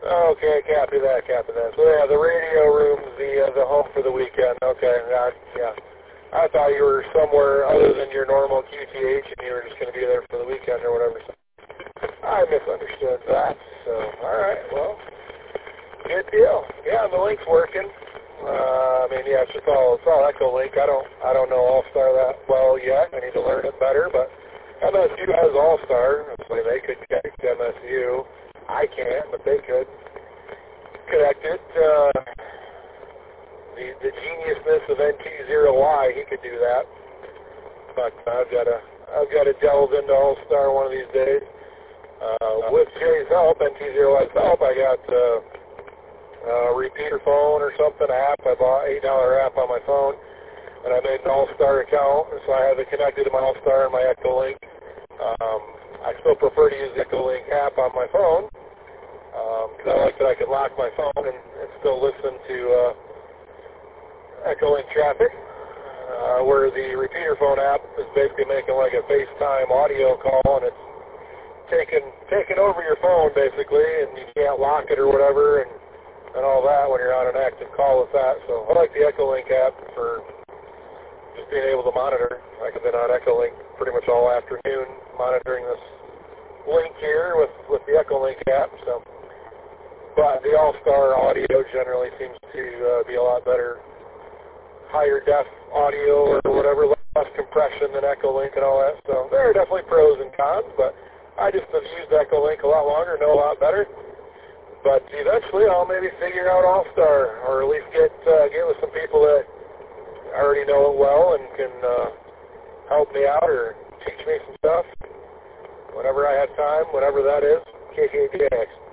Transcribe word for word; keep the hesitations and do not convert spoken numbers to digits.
Okay, copy that, copy that. So yeah, the radio room's the uh, the home for the weekend. Okay, yeah, yeah. I thought you were somewhere other than your normal Q T H and you were just going to be there for the weekend or whatever. So I misunderstood that. So, all right, well, good deal. Yeah, the link's working. Uh, I mean, yeah, it's just all, it's all Echolink. I don't, I don't know All-Star that well yet. I need to learn it better, but M S U has All-Star, so they could connect to M S U. I can't, but they could connect it. Uh, the, the geniusness of N T zero Y, he could do that. But I've got to, I've got to delve into All-Star one of these days. Uh, with Jay's help, N T zero Y's help, I got uh, a repeater phone or something, app. I bought an eight dollar app on my phone, and I made an All-Star account, so I have it connected to my All-Star and my Echolink. Um, I still prefer to use the Echolink app on my phone, because um, I like that I can lock my phone and, and still listen to uh, Echolink traffic, uh, where the repeater phone app is basically making like a FaceTime audio call, and it's taking taking over your phone basically, and you can't lock it or whatever, and, and all that when you're on an active call with that. So I like the Echolink app for just being able to monitor. Like I've been on Echolink pretty much all afternoon monitoring this link here with, with the Echolink app. So, but the All-Star audio generally seems to uh, be a lot better, higher def audio or whatever, less compression than Echolink and all that. So there are definitely pros and cons, but I just have used Echolink a lot longer, know a lot better. But eventually I'll maybe figure out All-Star, or at least get uh, get with some people that already know it well and can uh, help me out or teach me some stuff whenever I have time, whatever that is. K K D X.